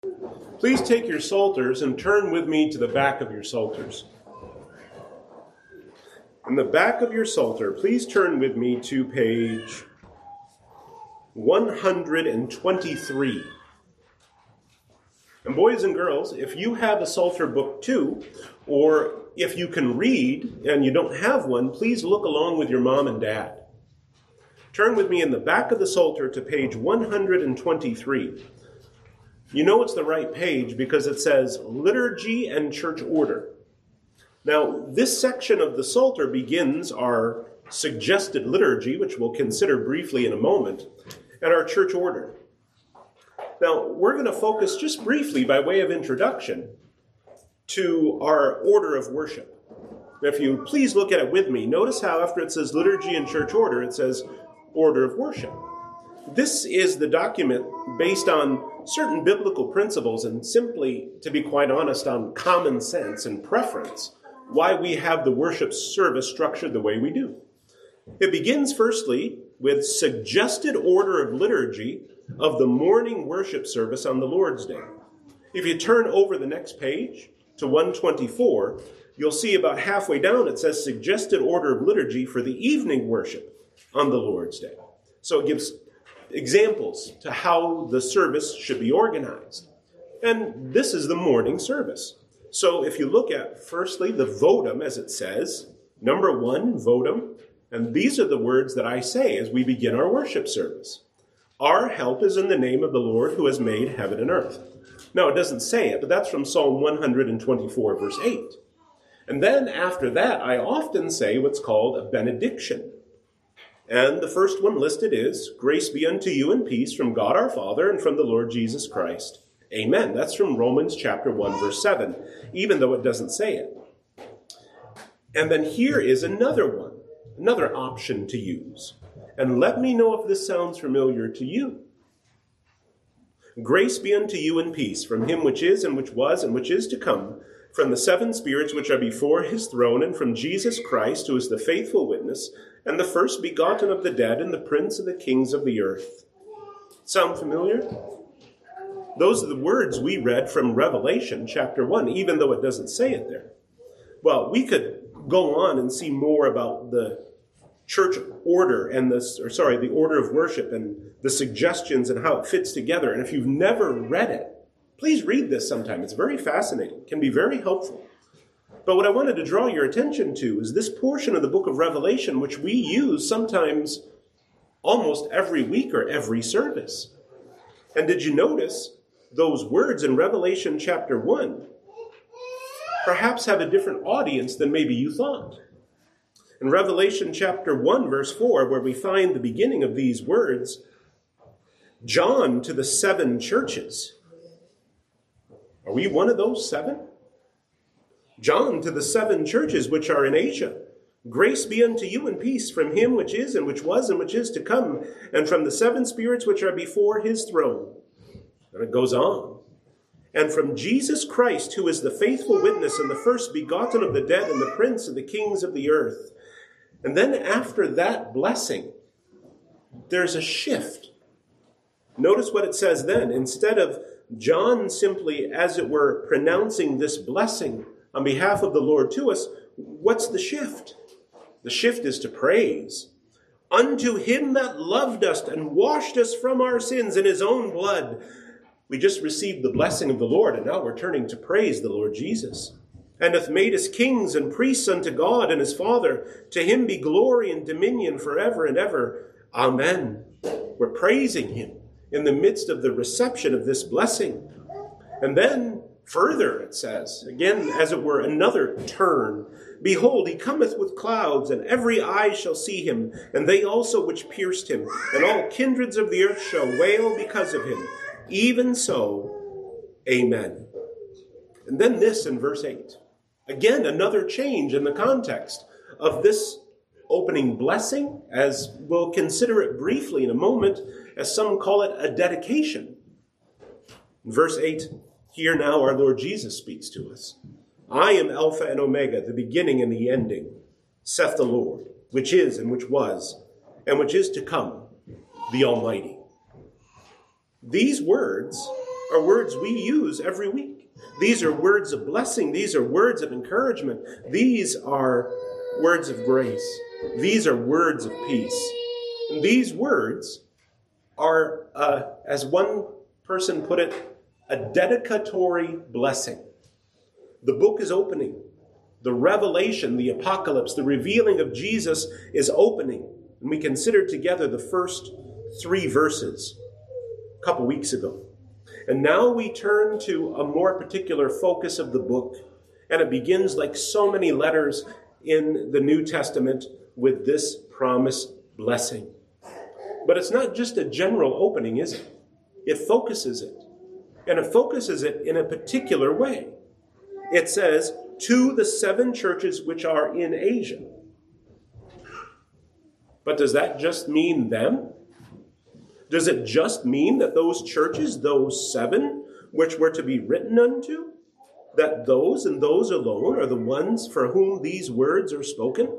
Please take your psalters and turn with me to the back of your psalters. In the back of your psalter, please turn with me to page 123. And boys and girls, if you have a psalter book too, or if you can read and you don't have one, please look along with your mom and dad. Turn with me in the back of the psalter to page 123. You know it's the right page because it says Liturgy and Church Order. Now, this section of the Psalter begins our suggested liturgy, which we'll consider briefly in a moment, and our church order. Now, we're going to focus just briefly by way of introduction to our order of worship. Now, if you please look at it with me, notice how after it says liturgy and church order, it says order of worship. This is the document based on certain biblical principles and simply, to be quite honest, on common sense and preference, why we have the worship service structured the way we do. It begins firstly with suggested order of liturgy of the morning worship service on the Lord's Day. If you turn over the next page to 124, you'll see about halfway down it says suggested order of liturgy for the evening worship on the Lord's Day. So it gives examples to how the service should be organized. And this is the morning service. So if you look at, firstly, the votum, as it says, number 1, votum, and these are the words that I say as we begin our worship service. Our help is in the name of the Lord who has made heaven and earth. Now, it doesn't say it, but that's from Psalm 124, verse 8. And then after that, I often say what's called a benediction. And the first one listed is, grace be unto you and peace from God our Father and from the Lord Jesus Christ. Amen. That's from Romans chapter 1, verse 7, even though it doesn't say it. And then here is another one, another option to use. And let me know if this sounds familiar to you. Grace be unto you and peace from him which is and which was and which is to come, from the seven spirits which are before his throne, and from Jesus Christ, who is the faithful witness, and the first begotten of the dead, and the prince of the kings of the earth. Sound familiar? Those are the words we read from Revelation chapter 1, even though it doesn't say it there. Well, we could go on and see more about the church order and the order of worship and the suggestions and how it fits together. And if you've never read it, please read this sometime. It's very fascinating. It can be very helpful. But what I wanted to draw your attention to is this portion of the book of Revelation, which we use sometimes almost every week or every service. And did you notice those words in Revelation chapter 1 perhaps have a different audience than maybe you thought? In Revelation chapter 1, verse 4, where we find the beginning of these words, John to the 7 churches. Are we one of those 7? John to the 7 churches which are in Asia. Grace be unto you and peace from him which is and which was and which is to come, and from the 7 spirits which are before his throne. And it goes on. And from Jesus Christ, who is the faithful witness and the first begotten of the dead and the prince of the kings of the earth. And then after that blessing, there's a shift. Notice what it says then. Instead of John simply, as it were, pronouncing this blessing on behalf of the Lord to us, what's the shift? The shift is to praise. Unto him that loved us and washed us from our sins in his own blood. We just received the blessing of the Lord, and now we're turning to praise the Lord Jesus. And hath made us kings and priests unto God and his Father. To him be glory and dominion forever and ever. Amen. We're praising him in the midst of the reception of this blessing. And then further it says, again, as it were, another turn. Behold, he cometh with clouds, and every eye shall see him, and they also which pierced him, and all kindreds of the earth shall wail because of him. Even so, amen. And then this in verse 8. Again, another change in the context of this opening blessing, as we'll consider it briefly in a moment, as some call it a dedication. In verse 8, here now our Lord Jesus speaks to us. I am Alpha and Omega, the beginning and the ending, saith the Lord, which is and which was, and which is to come, the Almighty. These words are words we use every week. These are words of blessing. These are words of encouragement. These are words of grace. These are words of peace. And these words are, as one person put it, a dedicatory blessing. The book is opening. The revelation, the apocalypse, the revealing of Jesus is opening. And we considered together the first 3 verses a couple weeks ago. And now we turn to a more particular focus of the book. And it begins, like so many letters in the New Testament, with this promised blessing. But it's not just a general opening, is it? It focuses it. And it focuses it in a particular way. It says, to the 7 churches which are in Asia. But does that just mean them? Does it just mean that those churches, those 7, which were to be written unto, that those and those alone are the ones for whom these words are spoken?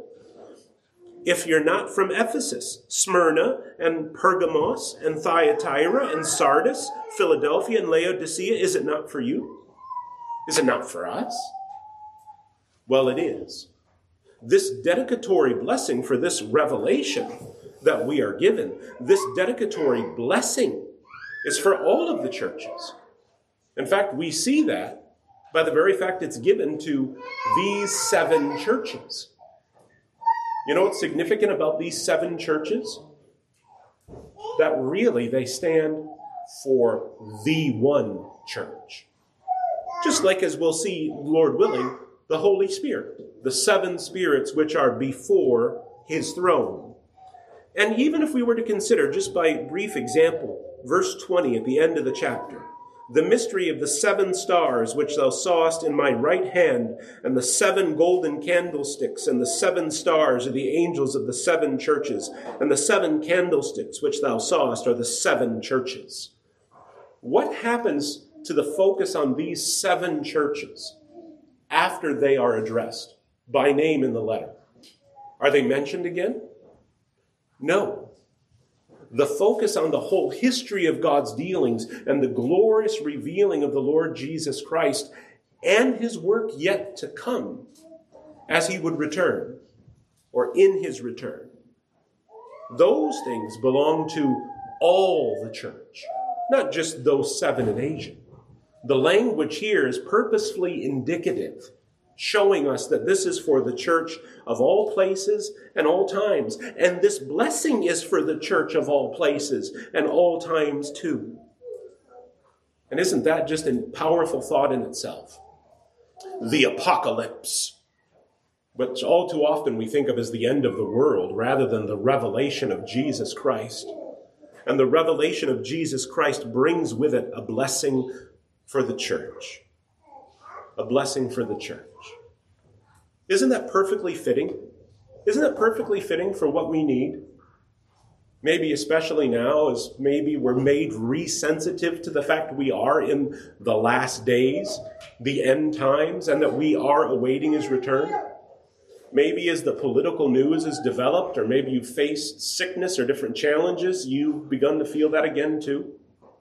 If you're not from Ephesus, Smyrna and Pergamos and Thyatira and Sardis, Philadelphia and Laodicea, is it not for you? Is it not for us? Well, it is. This dedicatory blessing for this revelation that we are given, this dedicatory blessing is for all of the churches. In fact, we see that by the very fact it's given to these 7 churches. You know what's significant about these 7 churches? That really they stand for the one church. Just like, as we'll see, Lord willing, the Holy Spirit, the 7 spirits which are before his throne. And even if we were to consider, just by brief example, verse 20 at the end of the chapter, the mystery of the 7 stars which thou sawest in my right hand, and the 7 golden candlesticks, and the 7 stars are the angels of the 7 churches, and the 7 candlesticks which thou sawest are the 7 churches. What happens to the focus on these 7 churches after they are addressed by name in the letter? Are they mentioned again? No. The focus on the whole history of God's dealings and the glorious revealing of the Lord Jesus Christ and his work yet to come as he would return, or in his return. Those things belong to all the church, not just those 7 in Asia. The language here is purposefully indicative, showing us that this is for the church of all places and all times. And this blessing is for the church of all places and all times too. And isn't that just a powerful thought in itself? The apocalypse, which all too often we think of as the end of the world rather than the revelation of Jesus Christ. And the revelation of Jesus Christ brings with it a blessing for the church. A blessing for the church. Isn't that perfectly fitting? Isn't that perfectly fitting for what we need? Maybe especially now, as maybe we're made resensitive to the fact we are in the last days, the end times, and that we are awaiting his return. Maybe as the political news is developed, or maybe you've faced sickness or different challenges, you've begun to feel that again too.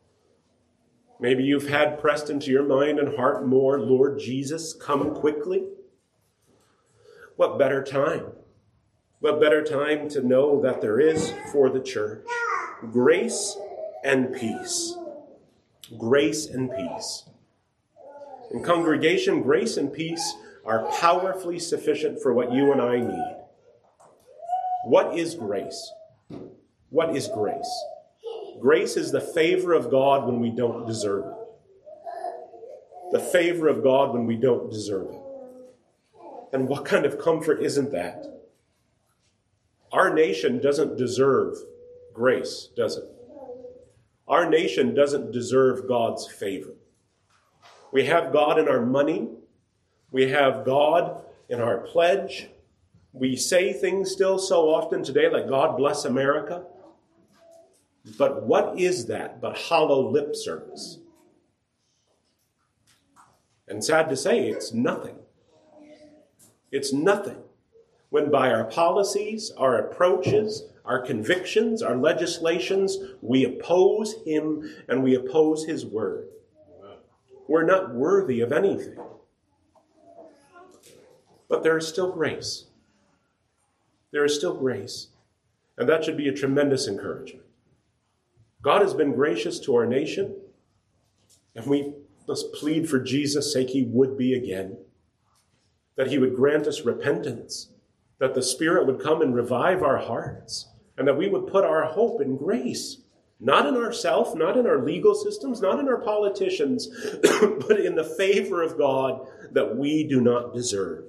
Maybe you've had pressed into your mind and heart more, Lord Jesus, come quickly. What better time? What better time to know that there is for the church grace and peace. Grace and peace. In congregation, grace and peace are powerfully sufficient for what you and I need. What is grace? What is grace? Grace is the favor of God when we don't deserve it. The favor of God when we don't deserve it. And what kind of comfort isn't that? Our nation doesn't deserve grace, does it? Our nation doesn't deserve God's favor. We have God in our money. We have God in our pledge. We say things still so often today like, God bless America. But what is that but hollow lip service? And sad to say, it's nothing. It's nothing when by our policies, our approaches, our convictions, our legislations, we oppose him and we oppose his word. We're not worthy of anything. But there is still grace. There is still grace. And that should be a tremendous encouragement. God has been gracious to our nation, and we must plead for Jesus' sake he would be again, that he would grant us repentance, that the Spirit would come and revive our hearts, and that we would put our hope in grace, not in ourselves, not in our legal systems, not in our politicians, but in the favor of God that we do not deserve.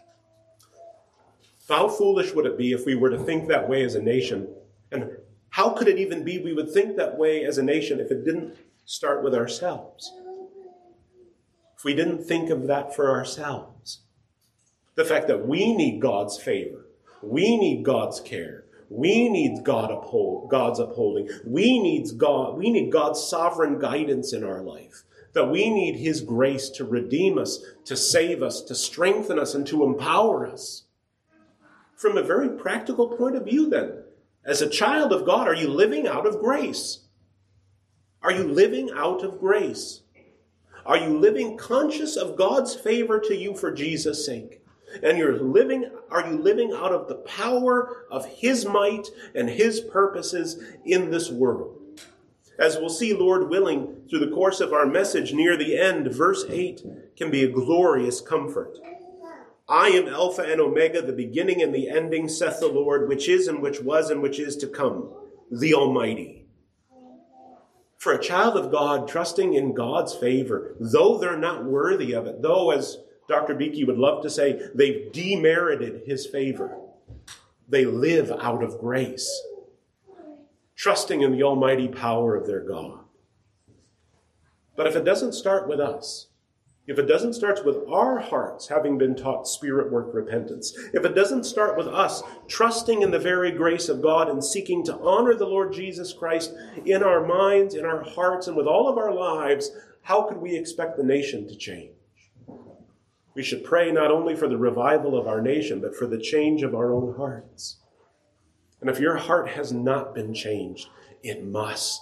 How foolish would it be if we were to think that way as a nation? And how could it even be we would think that way as a nation if it didn't start with ourselves? If we didn't think of that for ourselves. The fact that we need God's favor. We need God's care. We need God's upholding. We need God's sovereign guidance in our life. That we need his grace to redeem us, to save us, to strengthen us, and to empower us. From a very practical point of view then, as a child of God, are you living out of grace? Are you living out of grace? Are you living conscious of God's favor to you for Jesus' sake? And are you living out of the power of his might and his purposes in this world? As we'll see, Lord willing, through the course of our message near the end, verse 8 can be a glorious comfort. I am Alpha and Omega, the beginning and the ending, saith the Lord, which is and which was and which is to come, the Almighty. For a child of God, trusting in God's favor, though they're not worthy of it, though, as Dr. Beakey would love to say, they've demerited his favor, they live out of grace, trusting in the almighty power of their God. But if it doesn't start with us, if it doesn't start with our hearts having been taught Spirit work repentance, if it doesn't start with us trusting in the very grace of God and seeking to honor the Lord Jesus Christ in our minds, in our hearts, and with all of our lives, how could we expect the nation to change? We should pray not only for the revival of our nation, but for the change of our own hearts. And if your heart has not been changed, it must.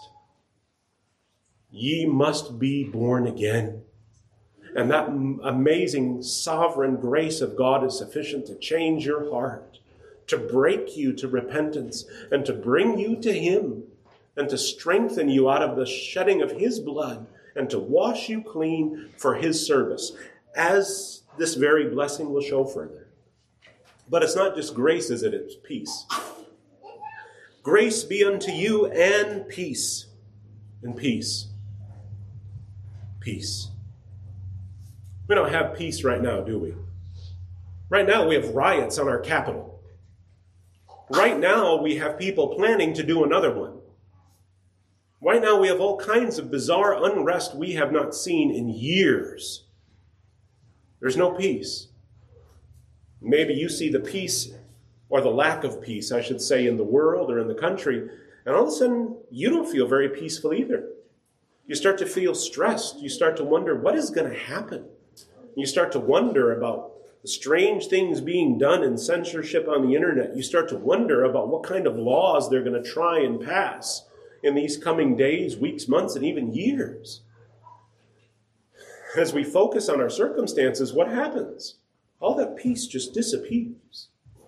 Ye must be born again. And that amazing sovereign grace of God is sufficient to change your heart, to break you to repentance, and to bring you to him, and to strengthen you out of the shedding of his blood, and to wash you clean for his service, as this very blessing will show further. But it's not just grace, is it? It's peace. Grace be unto you and peace. And peace. Peace. We don't have peace right now, do we? Right now we have riots on our capital. Right now we have people planning to do another one. Right now we have all kinds of bizarre unrest we have not seen in years. There's no peace. Maybe you see the peace, or the lack of peace, I should say, in the world or in the country, and all of a sudden you don't feel very peaceful either. You start to feel stressed. You start to wonder, what is going to happen? You start to wonder about the strange things being done in censorship on the internet. You start to wonder about what kind of laws they're going to try and pass in these coming days, weeks, months, and even years. As we focus on our circumstances, what happens? All that peace just disappears.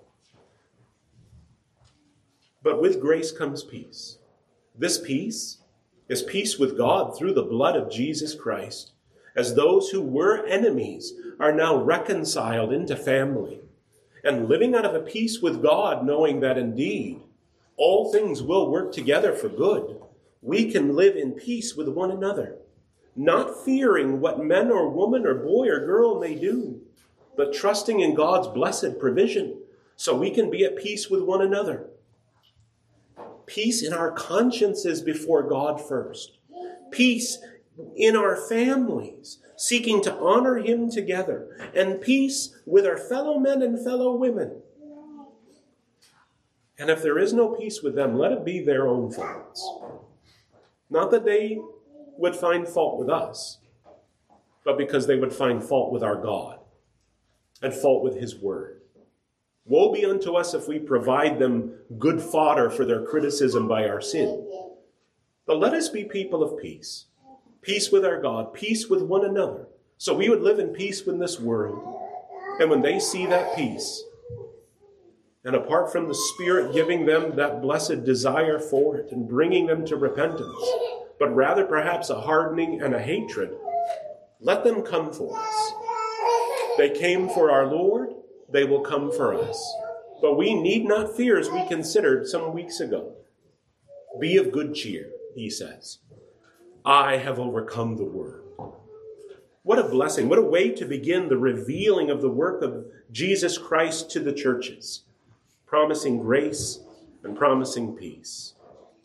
But with grace comes peace. This peace is peace with God through the blood of Jesus Christ, as those who were enemies are now reconciled into family, and living out of a peace with God, knowing that indeed all things will work together for good. We can live in peace with one another, not fearing what man or woman or boy or girl may do, but trusting in God's blessed provision so we can be at peace with one another. Peace in our consciences before God first. Peace in our families, seeking to honor him together. And peace with our fellow men and fellow women. And if there is no peace with them, let it be their own faults. Not that they would find fault with us, but because they would find fault with our God and fault with his word. Woe be unto us if we provide them good fodder for their criticism by our sin. But let us be people of peace. peace with our God, peace with one another, so we would live in peace with this world. And when they see that peace, and apart from the Spirit giving them that blessed desire for it and bringing them to repentance, but rather perhaps a hardening and a hatred, let them come for us. They came for our Lord, they will come for us. But we need not fear, as we considered some weeks ago. Be of good cheer, he says. I have overcome the world. What a blessing, what a way to begin the revealing of the work of Jesus Christ to the churches, promising grace and promising peace.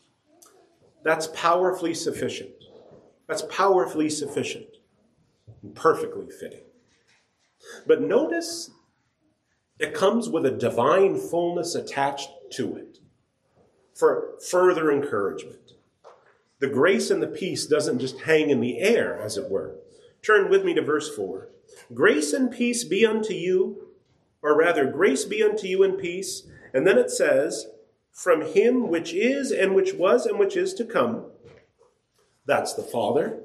That's powerfully sufficient. That's powerfully sufficient and perfectly fitting. But notice it comes with a divine fullness attached to it for further encouragement. The grace and the peace doesn't just hang in the air, as it were. Turn with me to verse 4. Grace and peace be unto you, or rather, grace be unto you and peace. And then it says, from him which is and which was and which is to come. That's the Father.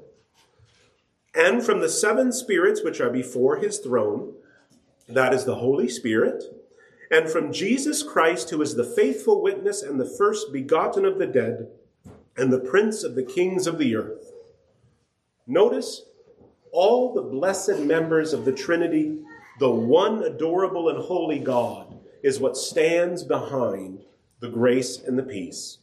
And from the seven spirits which are before his throne. That is the Holy Spirit. And from Jesus Christ, who is the faithful witness and the first begotten of the dead, and the prince of the kings of the earth. Notice all the blessed members of the Trinity, the one adorable and holy God, is what stands behind the grace and the peace.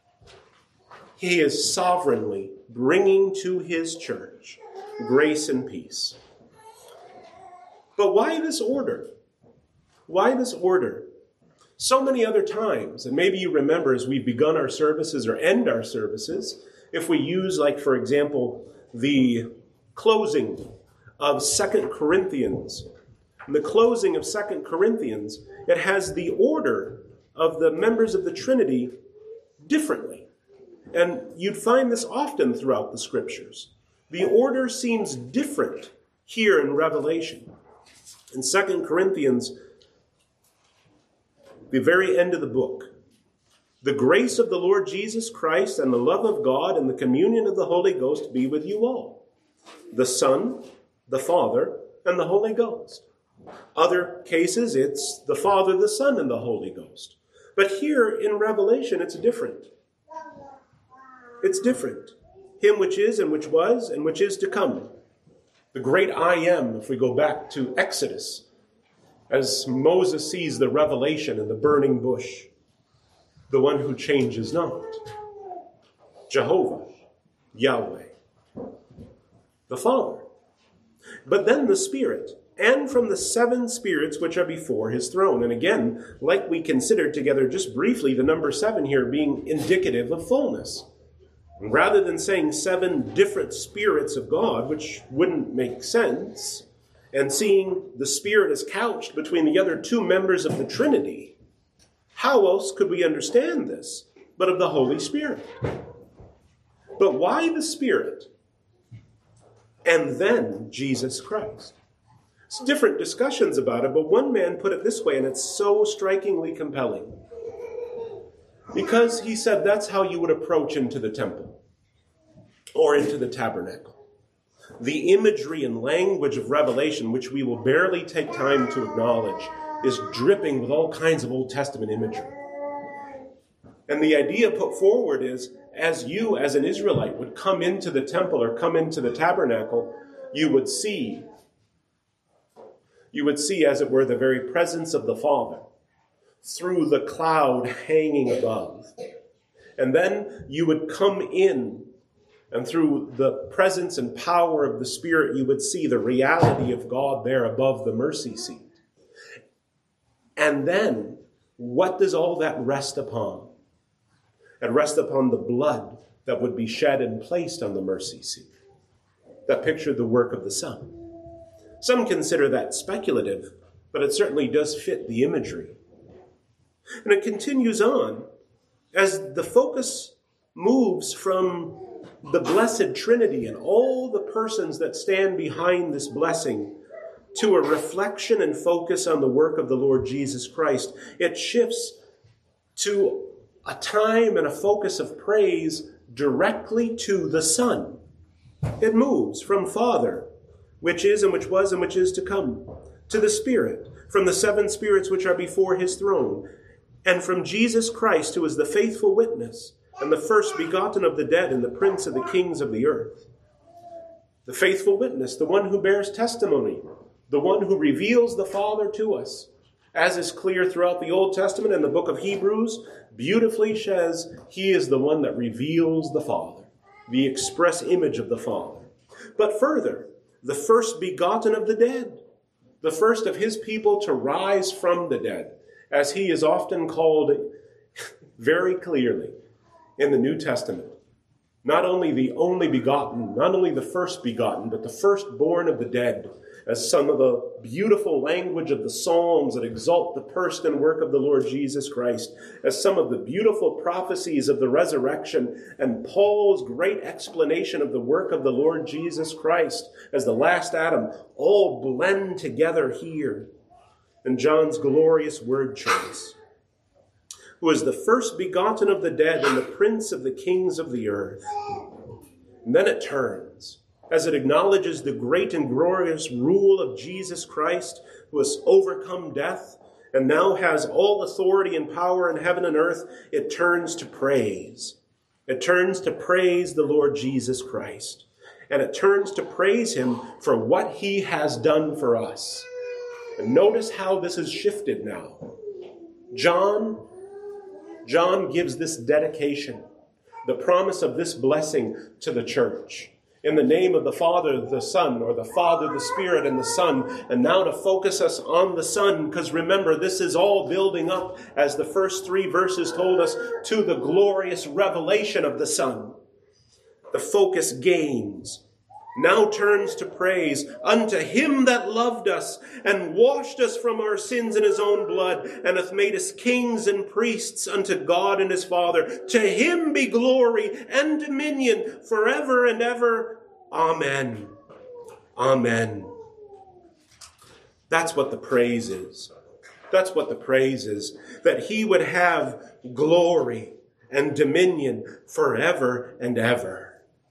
He is sovereignly bringing to his church grace and peace. But why this order? Why this order? So many other times, and maybe you remember as we've begun our services or end our services, if we use, like, for example, the closing of 2 Corinthians. In the closing of 2 Corinthians, it has the order of the members of the Trinity differently. And you'd find this often throughout the Scriptures. The order seems different here in Revelation. In 2 Corinthians, the very end of the book, the grace of the Lord Jesus Christ and the love of God and the communion of the Holy Ghost be with you all. The Son, the Father, and the Holy Ghost. Other cases, it's the Father, the Son, and the Holy Ghost. But here in Revelation, it's different. It's different. Him which is and which was and which is to come. The great I am, if we go back to Exodus, as Moses sees the revelation in the burning bush, the one who changes not. Jehovah, Yahweh, the Father. But then the Spirit, and from the seven spirits which are before his throne. And again, like we considered together just briefly, the number 7 here being indicative of fullness. Rather than saying 7 different spirits of God, which wouldn't make sense, and seeing the Spirit as couched between the other 2 members of the Trinity, how else could we understand this but of the Holy Spirit? But why the Spirit? And then Jesus Christ. There's different discussions about it, but one man put it this way, and it's so strikingly compelling. Because he said that's how you would approach into the temple or into the tabernacle. The imagery and language of Revelation, which we will barely take time to acknowledge, is dripping with all kinds of Old Testament imagery. And the idea put forward is, as you, as an Israelite, would come into the temple or come into the tabernacle, you would see, as it were, the very presence of the Father through the cloud hanging above. And then you would come in, and through the presence and power of the Spirit, you would see the reality of God there above the mercy seat. And then, what does all that rest upon? It rests upon the blood that would be shed and placed on the mercy seat. That pictured the work of the Son. Some consider that speculative, but it certainly does fit the imagery. And it continues on as the focus moves from the blessed Trinity and all the persons that stand behind this blessing to a reflection and focus on the work of the Lord Jesus Christ. It shifts to a time and a focus of praise directly to the Son. It moves from Father, which is and which was and which is to come, to the Spirit, from the seven spirits which are before his throne, and from Jesus Christ, who is the faithful witness, and the first begotten of the dead, and the prince of the kings of the earth. The faithful witness, the one who bears testimony, the one who reveals the Father to us, as is clear throughout the Old Testament and the book of Hebrews, beautifully says he is the one that reveals the Father, the express image of the Father. But further, the first begotten of the dead, the first of his people to rise from the dead, as he is often called very clearly in the New Testament. Not only the only begotten, not only the first begotten, but the firstborn of the dead, as some of the beautiful language of the Psalms that exalt the person and work of the Lord Jesus Christ, as some of the beautiful prophecies of the resurrection, and Paul's great explanation of the work of the Lord Jesus Christ as the last Adam, all blend together here in John's glorious word choice. Who is the first begotten of the dead and the prince of the kings of the earth. And then it turns, as it acknowledges the great and glorious rule of Jesus Christ, who has overcome death and now has all authority and power in heaven and earth, it turns to praise. It turns to praise the Lord Jesus Christ. And it turns to praise him for what he has done for us. And notice how this is shifted now. John gives this dedication, the promise of this blessing to the church. In the name of the Father, the Son, or the Father, the Spirit, and the Son. And now to focus us on the Son, because remember, this is all building up, as the first 3 verses told us, to the glorious revelation of the Son. The focus gains. Now turns to praise unto him that loved us and washed us from our sins in his own blood and hath made us kings and priests unto God and his Father. To him be glory and dominion forever and ever. Amen. Amen. That's what the praise is. That's what the praise is. That he would have glory and dominion forever and ever.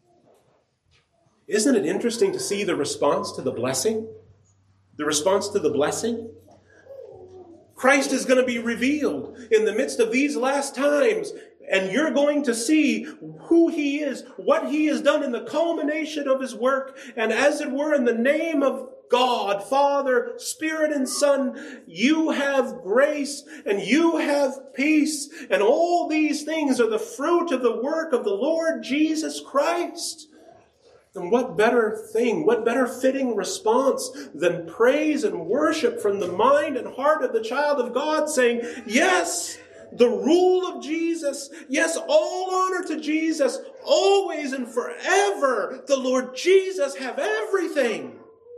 Isn't it interesting to see the response to the blessing? The response to the blessing? Christ is going to be revealed in the midst of these last times, and you're going to see who he is, what he has done in the culmination of his work, and as it were in the name of God, Father, Spirit, and Son, you have grace and you have peace, and all these things are the fruit of the work of the Lord Jesus Christ. And what better thing, what better fitting response than praise and worship from the mind and heart of the child of God, saying, yes, the rule of Jesus, yes, all honor to Jesus, always and forever, the Lord Jesus have everything.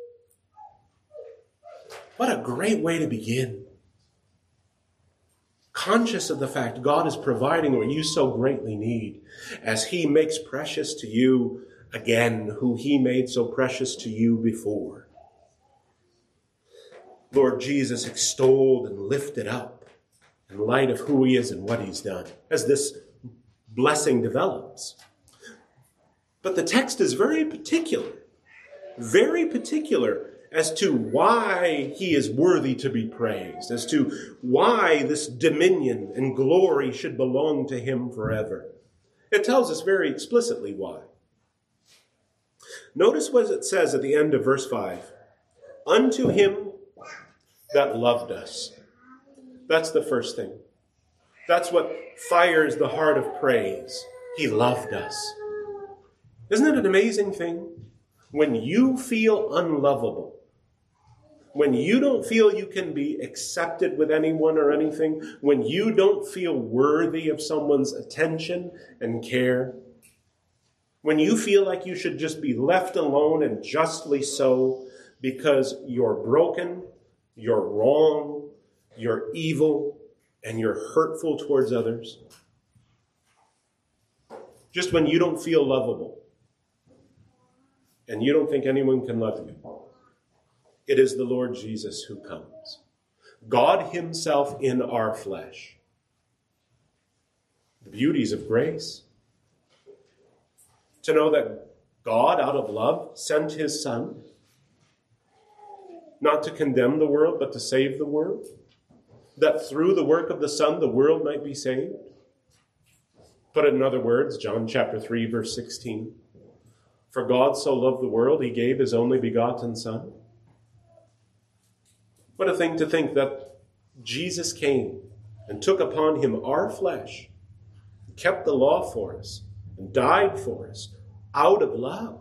What a great way to begin. Conscious of the fact God is providing what you so greatly need, as he makes precious to you again who he made so precious to you before. Lord Jesus extolled and lifted up in light of who he is and what he's done as this blessing develops. But the text is very particular as to why he is worthy to be praised, as to why this dominion and glory should belong to him forever. It tells us very explicitly why. Notice what it says at the end of verse 5. Unto him that loved us. That's the first thing. That's what fires the heart of praise. He loved us. Isn't it an amazing thing? When you feel unlovable, when you don't feel you can be accepted with anyone or anything, when you don't feel worthy of someone's attention and care, when you feel like you should just be left alone, and justly so, because you're broken, you're wrong, you're evil, and you're hurtful towards others. Just when you don't feel lovable, and you don't think anyone can love you, it is the Lord Jesus who comes. God himself in our flesh. The beauties of grace. To know that God, out of love, sent his Son, not to condemn the world, but to save the world, that through the work of the Son, the world might be saved. Put it in other words, John chapter 3, verse 16. For God so loved the world, he gave his only begotten Son. What a thing to think that Jesus came and took upon him our flesh, kept the law for us, and died for us out of love,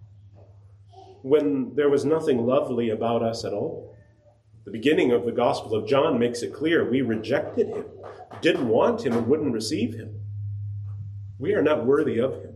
when there was nothing lovely about us at all. The beginning of the Gospel of John makes it clear we rejected him, didn't want him, and wouldn't receive him. We are not worthy of him.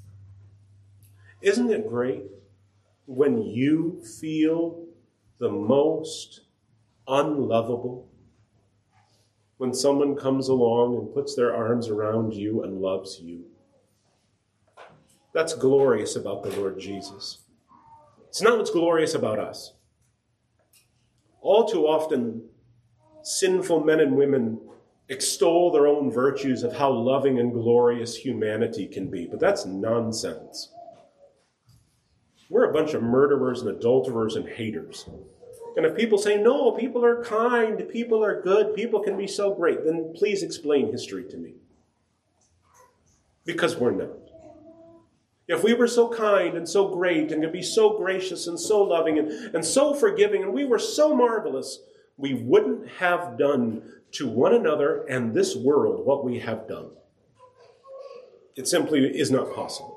Isn't it great when you feel the most unlovable? When someone comes along and puts their arms around you and loves you. That's glorious about the Lord Jesus. It's not what's glorious about us. All too often, sinful men and women extol their own virtues of how loving and glorious humanity can be, but that's nonsense. We're a bunch of murderers and adulterers and haters. And if people say, no, people are kind, people are good, people can be so great, then please explain history to me. Because we're not. If we were so kind and so great and could be so gracious and so loving and so forgiving and we were so marvelous, we wouldn't have done to one another and this world what we have done. It simply is not possible.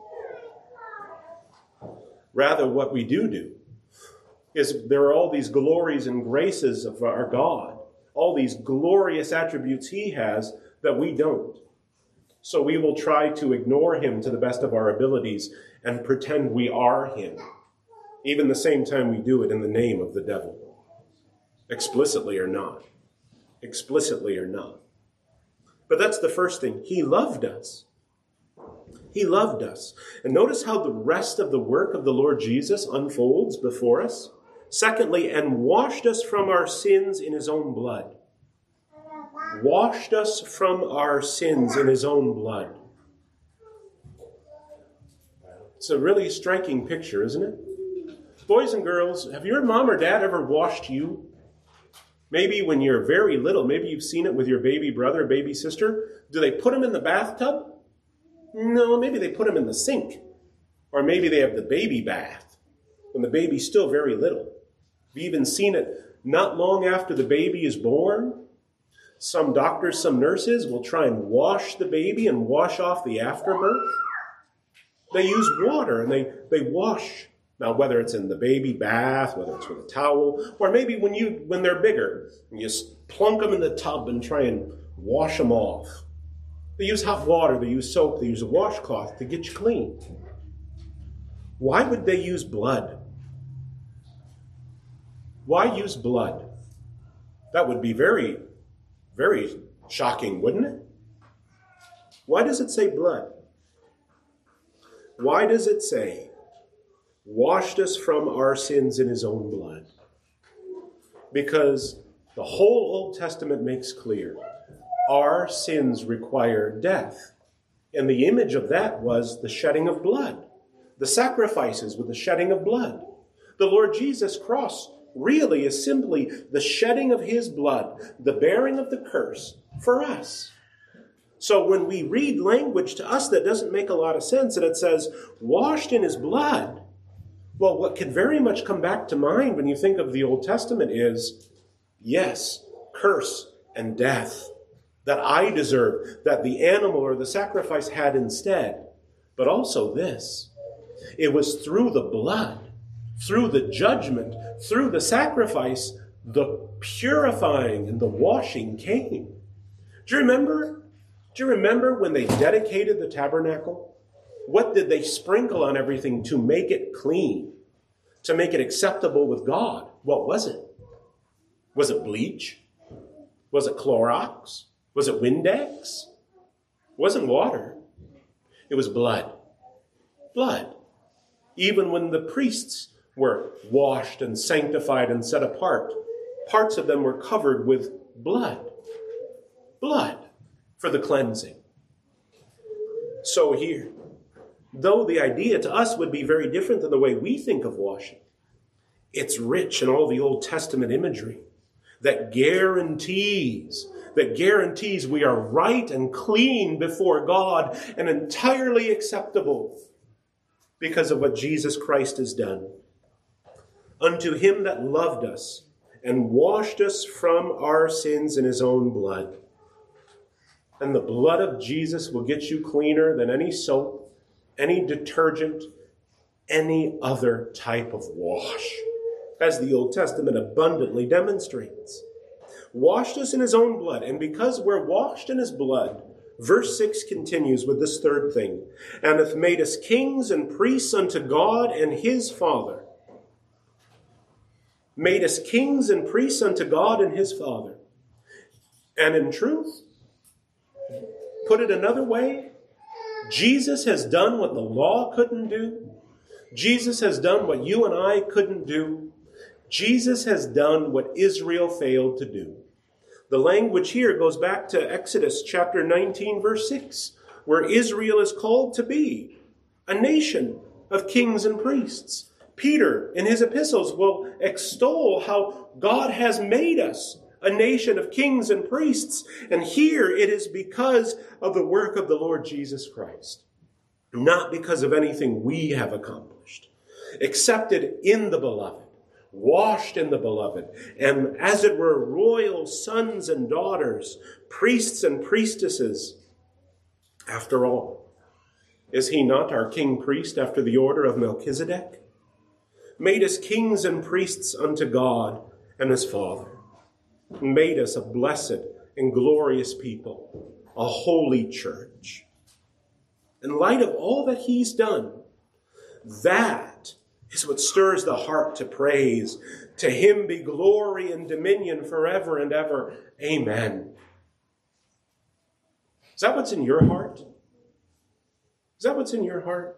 Rather, what we do is there are all these glories and graces of our God, all these glorious attributes he has that we don't. So we will try to ignore him to the best of our abilities and pretend we are him, even the same time we do it in the name of the devil, explicitly or not. Explicitly or not. But that's the first thing. He loved us. He loved us. And notice how the rest of the work of the Lord Jesus unfolds before us. Secondly, and washed us from our sins in his own blood. Washed us from our sins in his own blood. It's a really striking picture, isn't it? Boys and girls, have your mom or dad ever washed you? Maybe when you're very little, maybe you've seen it with your baby brother, baby sister. Do they put them in the bathtub? No, maybe they put them in the sink. Or maybe they have the baby bath when the baby's still very little. We've even seen it not long after the baby is born. Some doctors, some nurses will try and wash the baby and wash off the afterbirth. They use water and they wash. Now, whether it's in the baby bath, whether it's with a towel, or maybe when they're bigger, you just plunk them in the tub and try and wash them off. They use hot water, they use soap, they use a washcloth to get you clean. Why would they use blood? Why use blood? That would be very, very shocking, wouldn't it? Why does it say blood? Why does it say, washed us from our sins in his own blood? Because the whole Old Testament makes clear our sins require death. And the image of that was the shedding of blood. The sacrifices with the shedding of blood. The Lord Jesus' cross really is simply the shedding of his blood, the bearing of the curse for us. So when we read language to us that doesn't make a lot of sense, and it says, washed in his blood, well, what could very much come back to mind when you think of the Old Testament is, yes, curse and death that I deserve, that the animal or the sacrifice had instead. But also this, it was through the blood, through the judgment, through the sacrifice, the purifying and the washing came. Do you remember? Do you remember when they dedicated the tabernacle? What did they sprinkle on everything to make it clean, to make it acceptable with God? What was it? Was it bleach? Was it Clorox? Was it Windex? It wasn't water. It was blood. Blood. Even when the priests were washed and sanctified and set apart, parts of them were covered with blood. Blood for the cleansing. So here, though the idea to us would be very different than the way we think of washing, it's rich in all the Old Testament imagery that guarantees we are right and clean before God and entirely acceptable because of what Jesus Christ has done. Unto him that loved us and washed us from our sins in his own blood. And the blood of Jesus will get you cleaner than any soap, any detergent, any other type of wash, as the Old Testament abundantly demonstrates. Washed us in his own blood, and because we're washed in his blood, verse 6 continues with this third thing, and hath made us kings and priests unto God and his Father. Made us kings and priests unto God and his Father. And in truth, put it another way, Jesus has done what the law couldn't do. Jesus has done what you and I couldn't do. Jesus has done what Israel failed to do. The language here goes back to Exodus chapter 19, verse 6, where Israel is called to be a nation of kings and priests. Peter, in his epistles, will extol how God has made us a nation of kings and priests. And here it is because of the work of the Lord Jesus Christ, not because of anything we have accomplished. Accepted in the beloved, washed in the beloved, and as it were, royal sons and daughters, priests and priestesses. After all, is he not our king priest after the order of Melchizedek? Made us kings and priests unto God and his Father. Made us a blessed and glorious people, a holy church. In light of all that he's done, that is what stirs the heart to praise. To him be glory and dominion forever and ever. Amen. Is that what's in your heart? Is that what's in your heart?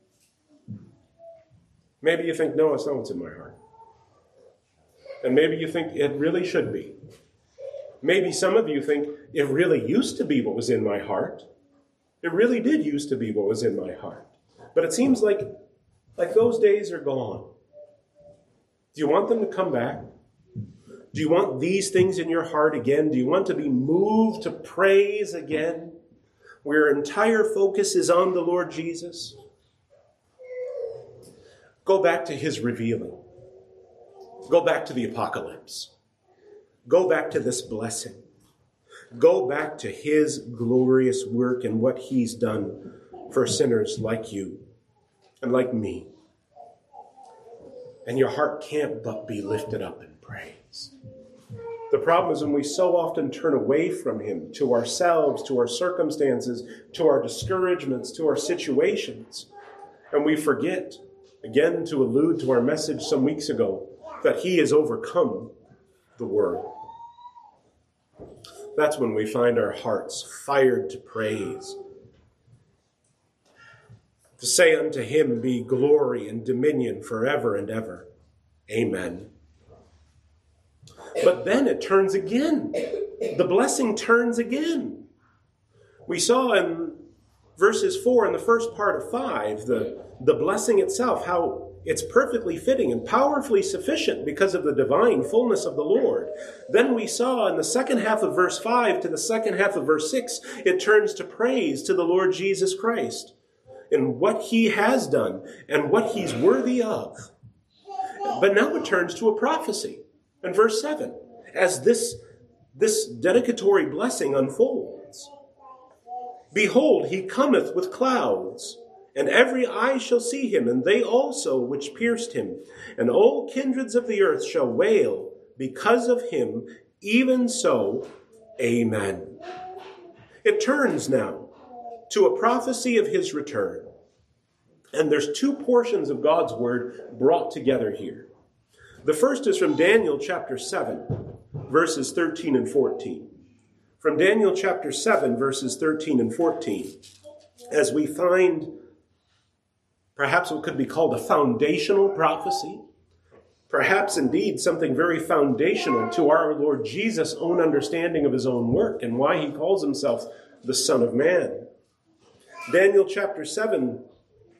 Maybe you think, no, it's not what's in my heart. And maybe you think it really should be. Maybe some of you think it really used to be what was in my heart. It really did used to be what was in my heart. But it seems like those days are gone. Do you want them to come back? Do you want these things in your heart again? Do you want to be moved to praise again, where your entire focus is on the Lord Jesus? Go back to his revealing. Go back to the apocalypse. Go back to this blessing. Go back to his glorious work and what he's done for sinners like you and like me. And your heart can't but be lifted up in praise. The problem is when we so often turn away from him, to ourselves, to our circumstances, to our discouragements, to our situations, and we forget, again to allude to our message some weeks ago, that he has overcome the world. That's when we find our hearts fired to praise. To say unto him be glory and dominion forever and ever. Amen. But then it turns again. The blessing turns again. We saw in verses 4 and the first part of 5, the blessing itself, how it's perfectly fitting and powerfully sufficient because of the divine fullness of the Lord. Then we saw in the second half of verse 5 to the second half of verse 6, it turns to praise to the Lord Jesus Christ in what he has done and what he's worthy of. But now it turns to a prophecy in verse 7 as this dedicatory blessing unfolds. Behold, he cometh with clouds, and every eye shall see him, and they also which pierced him. And all kindreds of the earth shall wail because of him. Even so, amen. It turns now to a prophecy of his return. And there's two portions of God's word brought together here. The first is from Daniel chapter 7, verses 13 and 14. From Daniel chapter 7, verses 13 and 14, as we find perhaps what could be called a foundational prophecy, perhaps indeed something very foundational to our Lord Jesus' own understanding of his own work and why he calls himself the Son of Man. Daniel chapter 7,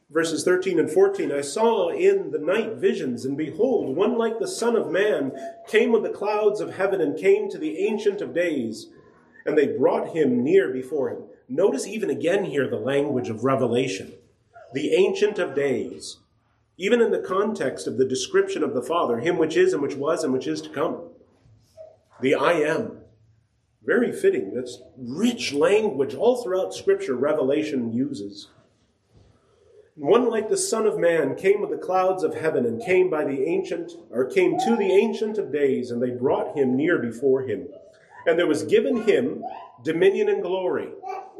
Verses 13 and 14, I saw in the night visions, and behold, one like the Son of Man came with the clouds of heaven and came to the Ancient of Days, and they brought him near before him. Notice even again here the language of Revelation. The Ancient of Days. Even in the context of the description of the Father, him which is and which was and which is to come. The I am. Very fitting. That's rich language all throughout Scripture Revelation uses. One like the Son of Man came with the clouds of heaven and came to the Ancient of Days, and they brought him near before him. And there was given him dominion and glory.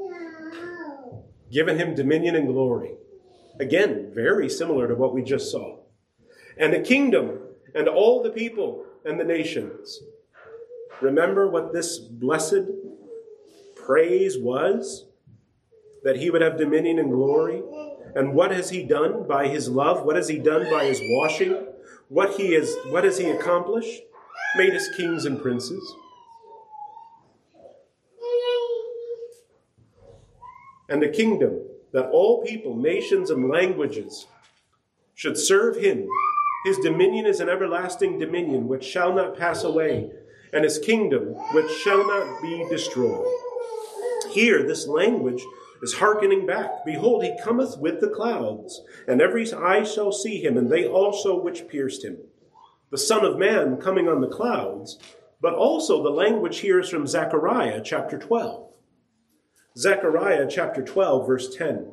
Given him dominion and glory. Again, very similar to what we just saw. And a kingdom, and all the people and the nations. Remember what this blessed praise was? That he would have dominion and glory? And what has he done by his love? What has he done by his washing? What has he accomplished? Made us kings and princes. And a kingdom that all people, nations, and languages should serve him. His dominion is an everlasting dominion which shall not pass away, and his kingdom which shall not be destroyed. Here, this language is hearkening back. Behold, he cometh with the clouds, and every eye shall see him, and they also which pierced him. The Son of Man coming on the clouds, but also the language here is from Zechariah chapter 12. Zechariah chapter 12, verse 10.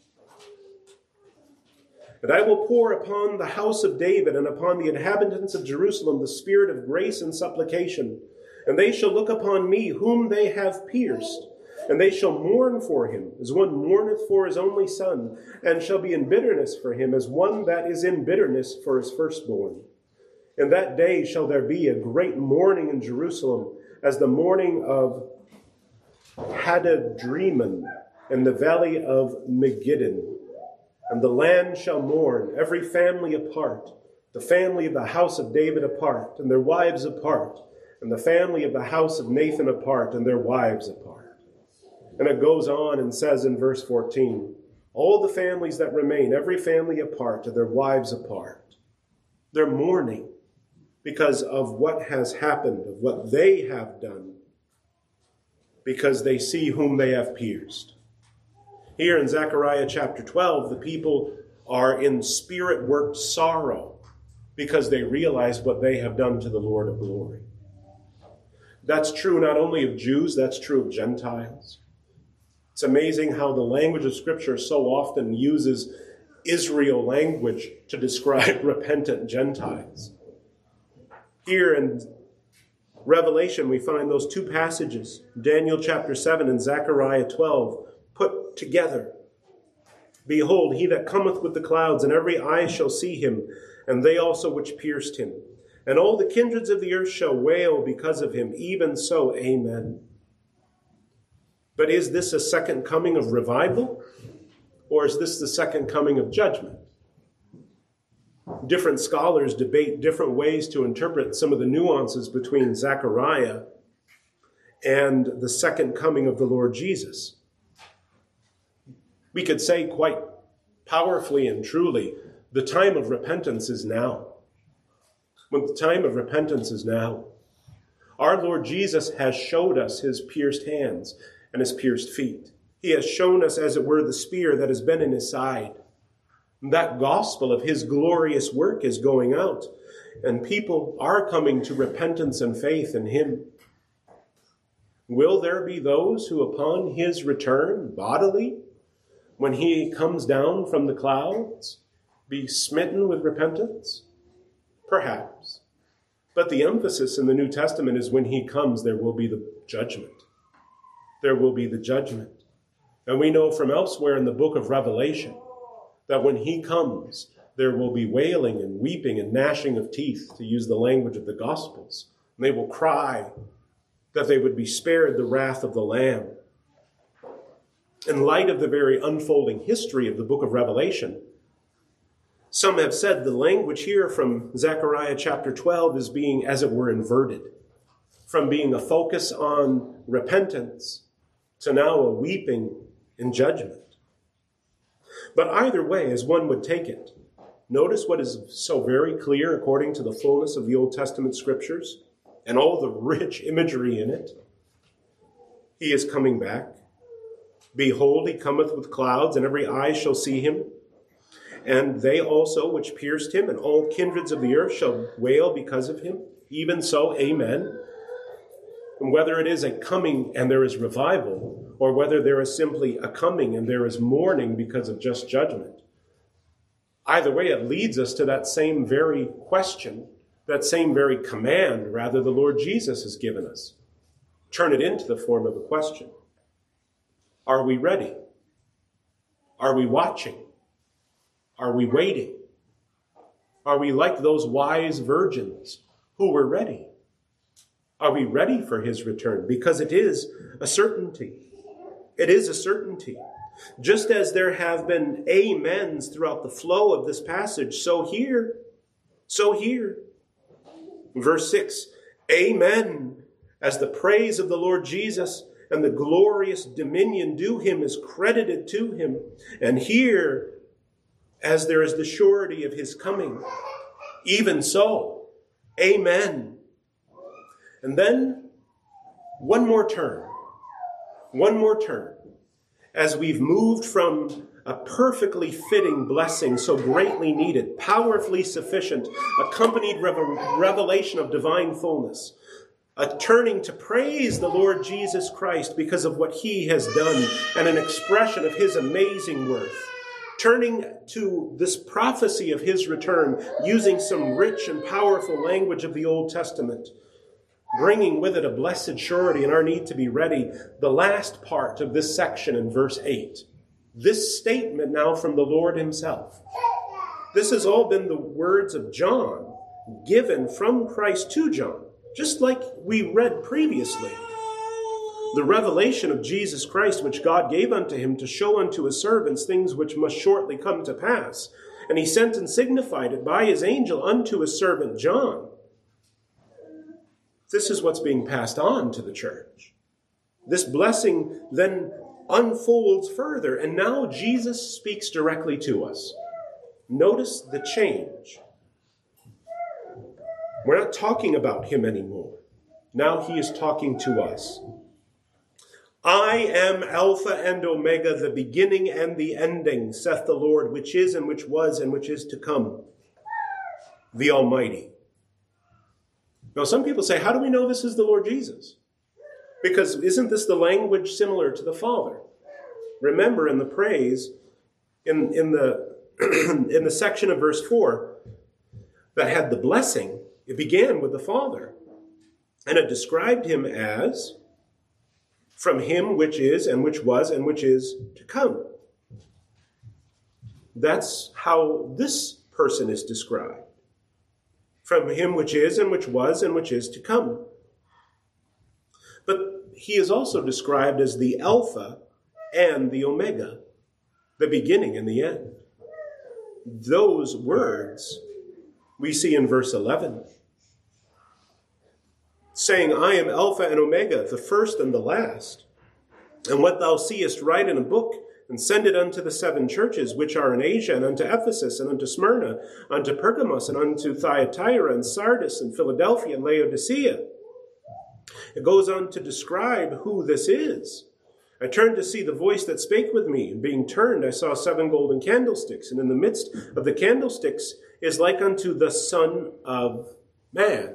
And I will pour upon the house of David and upon the inhabitants of Jerusalem the spirit of grace and supplication, and they shall look upon me whom they have pierced, and they shall mourn for him, as one mourneth for his only son, and shall be in bitterness for him, as one that is in bitterness for his firstborn. In that day shall there be a great mourning in Jerusalem, as the mourning of Hadadrimmon in the valley of Megiddo. And the land shall mourn, every family apart, the family of the house of David apart, and their wives apart, and the family of the house of Nathan apart, and their wives apart. And it goes on and says in verse 14, all the families that remain, every family apart, and their wives apart. They're mourning because of what has happened, of what they have done, because they see whom they have pierced. Here in Zechariah chapter 12, the people are in spirit-worked sorrow because they realize what they have done to the Lord of glory. That's true not only of Jews, that's true of Gentiles. It's amazing how the language of Scripture so often uses Israel language to describe repentant Gentiles. Here in Revelation, we find those two passages, Daniel chapter 7 and Zechariah 12, put together. Behold, he that cometh with the clouds, and every eye shall see him, and they also which pierced him. And all the kindreds of the earth shall wail because of him. Even so, amen. But is this a second coming of revival? Or is this the second coming of judgment? Different scholars debate different ways to interpret some of the nuances between Zechariah and the second coming of the Lord Jesus. We could say quite powerfully and truly, the time of repentance is now. When the time of repentance is now. Our Lord Jesus has showed us his pierced hands and his pierced feet. He has shown us, as it were, the spear that has been in his side. That gospel of his glorious work is going out, and people are coming to repentance and faith in him. Will there be those who upon his return, bodily, when he comes down from the clouds, be smitten with repentance? Perhaps. But the emphasis in the New Testament is when he comes, there will be the judgment. There will be the judgment. And we know from elsewhere in the book of Revelation that when he comes, there will be wailing and weeping and gnashing of teeth, to use the language of the Gospels. And they will cry that they would be spared the wrath of the Lamb. In light of the very unfolding history of the book of Revelation, some have said the language here from Zechariah chapter 12 is being, as it were, inverted. From being a focus on repentance to now a weeping in judgment. But either way, as one would take it, notice what is so very clear according to the fullness of the Old Testament scriptures and all the rich imagery in it. He is coming back. Behold, he cometh with clouds, and every eye shall see him. And they also which pierced him, and all kindreds of the earth shall wail because of him. Even so, amen. And whether it is a coming and there is revival, or whether there is simply a coming and there is mourning because of just judgment, either way, it leads us to that same very question, that same very command, rather, the Lord Jesus has given us. Turn it into the form of a question. Are we ready? Are we watching? Are we waiting? Are we like those wise virgins who were ready? Are we ready for his return? Because it is a certainty. It is a certainty. Just as there have been amens throughout the flow of this passage, so here. Verse 6, amen, as the praise of the Lord Jesus and the glorious dominion due him is credited to him. And here, as there is the surety of his coming, even so, amen. And then one more turn, as we've moved from a perfectly fitting blessing, so greatly needed, powerfully sufficient, accompanied revelation of divine fullness, a turning to praise the Lord Jesus Christ because of what he has done and an expression of his amazing worth. Turning to this prophecy of his return using some rich and powerful language of the Old Testament, bringing with it a blessed surety and our need to be ready. The last part of this section in verse 8, this statement now from the Lord himself. This has all been the words of John given from Christ to John, just like we read previously. The revelation of Jesus Christ, which God gave unto him to show unto his servants things which must shortly come to pass. And he sent and signified it by his angel unto his servant John. This is what's being passed on to the church. This blessing then unfolds further, and now Jesus speaks directly to us. Notice the change. We're not talking about him anymore. Now he is talking to us. I am Alpha and Omega, the beginning and the ending, saith the Lord, which is and which was and which is to come, the Almighty. Now, some people say, how do we know this is the Lord Jesus? Because isn't this the language similar to the Father? Remember in the praise, in the in the section of verse 4 that had the blessing, it began with the Father. And it described him as from him which is and which was and which is to come. That's how this person is described. From him which is and which was and which is to come. But he is also described as the Alpha and the Omega, the beginning and the end. Those words we see in verse 11, saying, I am Alpha and Omega, the first and the last. And what thou seest write in a book, and send it unto the 7 churches which are in Asia, and unto Ephesus, and unto Smyrna, unto Pergamos, and unto Thyatira, and Sardis, and Philadelphia, and Laodicea. It goes on to describe who this is. I turned to see the voice that spake with me, and being turned, I saw 7 golden candlesticks, and in the midst of the candlesticks is like unto the Son of Man.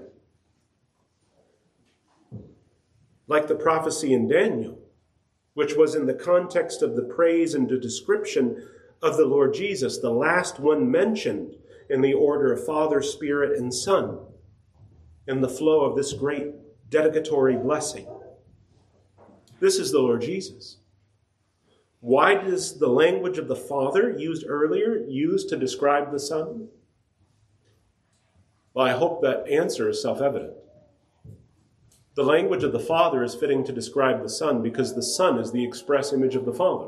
Like the prophecy in Daniel, which was in the context of the praise and the description of the Lord Jesus, the last one mentioned in the order of Father, Spirit, and Son, in the flow of this great dedicatory blessing. This is the Lord Jesus. Why does the language of the Father used earlier use to describe the Son? Well, I hope that answer is self-evident. The language of the Father is fitting to describe the Son because the Son is the express image of the Father.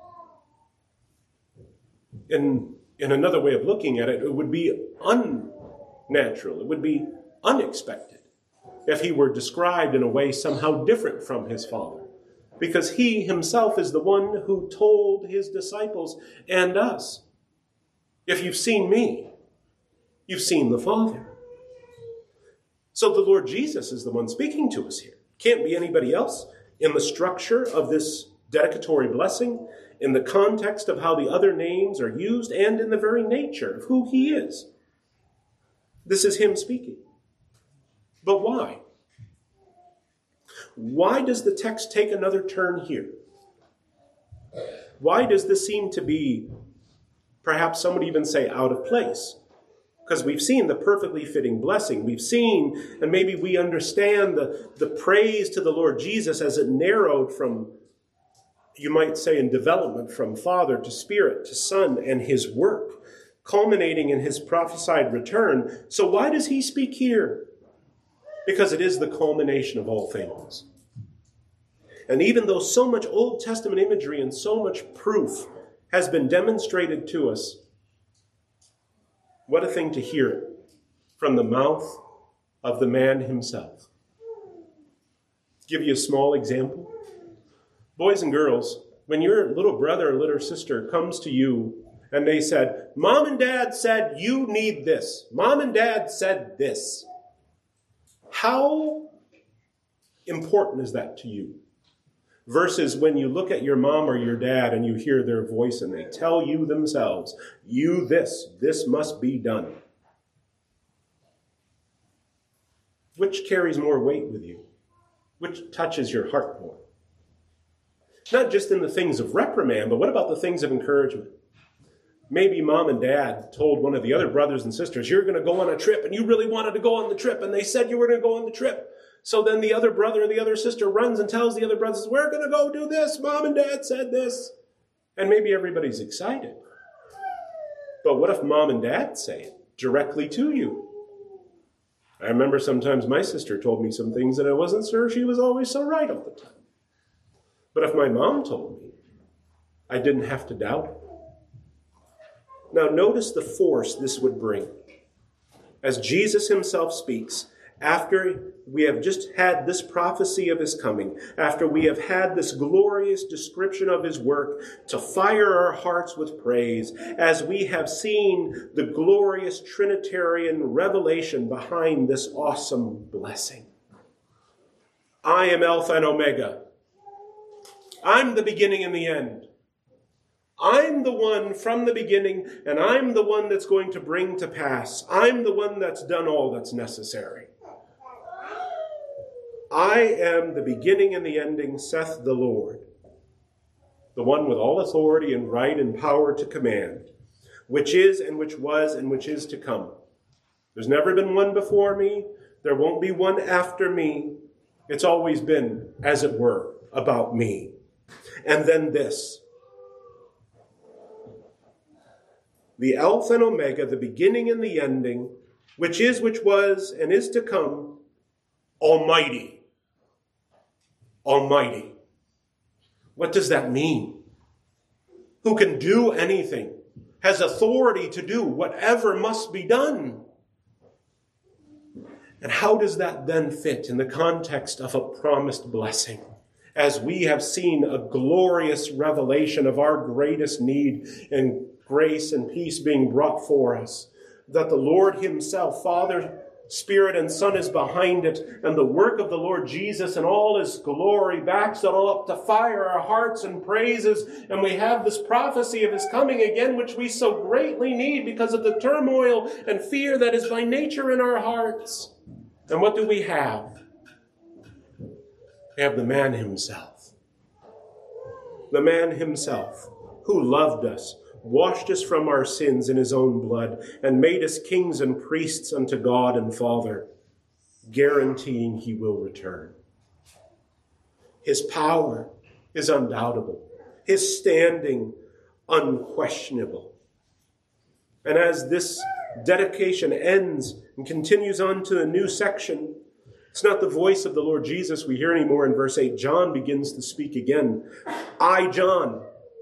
In another way of looking at it, it would be unnatural, it would be unexpected if he were described in a way somehow different from his Father. because he himself is the one who told his disciples and us, if you've seen me, you've seen the Father. So the Lord Jesus is the one speaking to us here. Can't be anybody else. In the structure of this dedicatory blessing, in the context of how the other names are used, and in the very nature of who he is. This is him speaking. But why? Why does the text take another turn here? Why does this seem to be, perhaps some would even say, out of place? Because we've seen the perfectly fitting blessing. We've seen, and maybe we understand the praise to the Lord Jesus as it narrowed from, you might say, in development from Father to Spirit to Son and his work, culminating in his prophesied return. So why does he speak here? Because it is the culmination of all things. And even though so much Old Testament imagery and so much proof has been demonstrated to us, what a thing to hear it from the mouth of the man himself. Give you a small example. Boys and girls, when your little brother or little sister comes to you and they said, Mom and Dad said you need this. Mom and Dad said this. How important is that to you? Versus when you look at your mom or your dad and you hear their voice and they tell you themselves, you this must be done. Which carries more weight with you? Which touches your heart more? Not just in the things of reprimand, but what about the things of encouragement? Maybe mom and dad told one of the other brothers and sisters, you're going to go on a trip, and you really wanted to go on the trip, and they said you were going to go on the trip. So then the other brother or the other sister runs and tells the other brothers, we're going to go do this. Mom and dad said this. And maybe everybody's excited. But what if mom and dad say it directly to you? I remember sometimes my sister told me some things that I wasn't sure she was always so right all the time. But if my mom told me, I didn't have to doubt it. Now notice the force this would bring. As Jesus himself speaks, after we have just had this prophecy of his coming, after we have had this glorious description of his work to fire our hearts with praise, as we have seen the glorious Trinitarian revelation behind this awesome blessing. I am Alpha and Omega. I'm the beginning and the end. I'm the one from the beginning, and I'm the one that's going to bring to pass. I'm the one that's done all that's necessary. I am the beginning and the ending, saith the Lord, the one with all authority and right and power to command, which is and which was and which is to come. There's never been one before me. There won't be one after me. It's always been, as it were, about me. And then this. The Alpha and Omega, the beginning and the ending, which is, which was, and is to come, Almighty. Almighty. What does that mean? Who can do anything, has authority to do whatever must be done. And how does that then fit in the context of a promised blessing? As we have seen a glorious revelation of our greatest need and grace and peace being brought for us, that the Lord himself, Father, Spirit, and Son is behind it, and the work of the Lord Jesus and all his glory backs it all up to fire our hearts and praises, and we have this prophecy of his coming again, which we so greatly need because of the turmoil and fear that is by nature in our hearts. And what do we have? We have the man himself. The man himself who loved us, washed us from our sins in his own blood, and made us kings and priests unto God and Father, guaranteeing he will return. His power is undoubtable. His standing unquestionable. And as this dedication ends and continues on to the new section, it's not the voice of the Lord Jesus we hear anymore. In verse 8, John begins to speak again. I, John,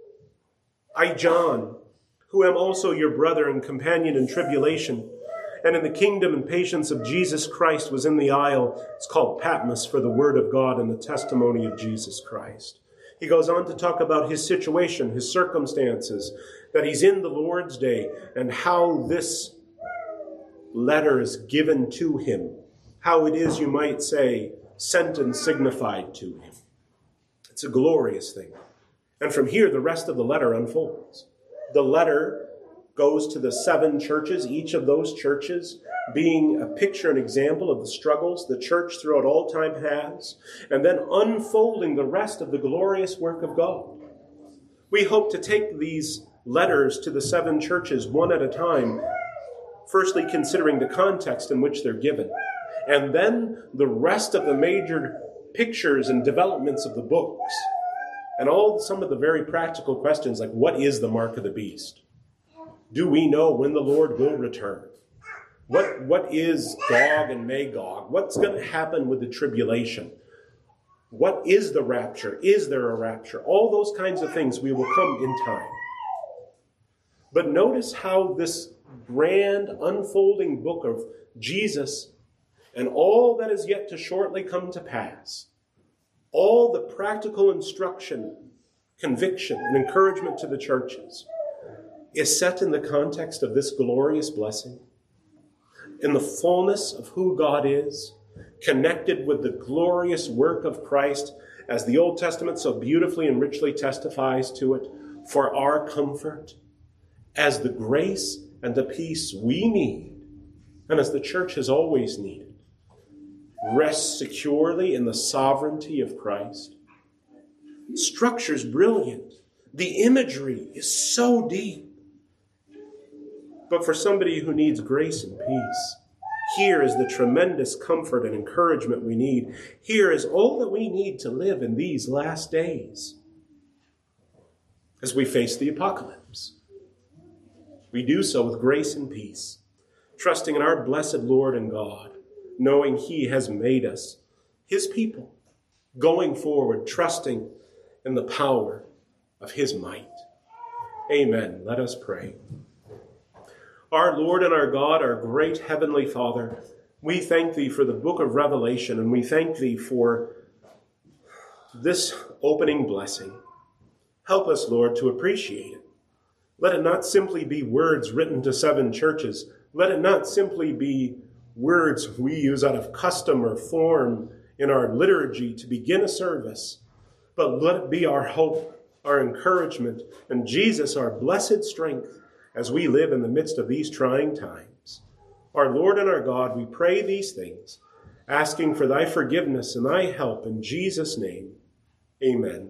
who am also your brother and companion in tribulation, and in the kingdom and patience of Jesus Christ, was in the isle. It's called Patmos for the word of God and the testimony of Jesus Christ. He goes on to talk about his situation, his circumstances, that he's in the Lord's day, and how this letter is given to him, how it is, you might say, sent and signified to him. It's a glorious thing. And from here, the rest of the letter unfolds. The letter goes to the 7 churches, each of those churches being a picture, an example of the struggles the church throughout all time has, and then unfolding the rest of the glorious work of God. We hope to take these letters to the 7 churches one at a time, firstly considering the context in which they're given, and then the rest of the major pictures and developments of the books, and some of the very practical questions like, what is the mark of the beast? Do we know when the Lord will return? What is Gog and Magog? What's going to happen with the tribulation? What is the rapture? Is there a rapture? All those kinds of things we will come in time. But notice how this grand unfolding book of Jesus and all that is yet to shortly come to pass, all the practical instruction, conviction, and encouragement to the churches is set in the context of this glorious blessing, in the fullness of who God is, connected with the glorious work of Christ, as the Old Testament so beautifully and richly testifies to it, for our comfort, as the grace and the peace we need, and as the church has always needed. Rest securely in the sovereignty of Christ. Structure's brilliant. The imagery is so deep. But for somebody who needs grace and peace, here is the tremendous comfort and encouragement we need. Here is all that we need to live in these last days as we face the apocalypse. We do so with grace and peace, trusting in our blessed Lord and God, knowing he has made us his people, going forward, trusting in the power of his might. Amen. Let us pray. Our Lord and our God, our great heavenly Father, we thank thee for the book of Revelation, and we thank thee for this opening blessing. Help us, Lord, to appreciate it. Let it not simply be words written to 7 churches. Let it not simply be words we use out of custom or form in our liturgy to begin a service, but let it be our hope, our encouragement, and Jesus, our blessed strength, as we live in the midst of these trying times. Our Lord and our God, we pray these things, asking for thy forgiveness and thy help in Jesus' name. Amen.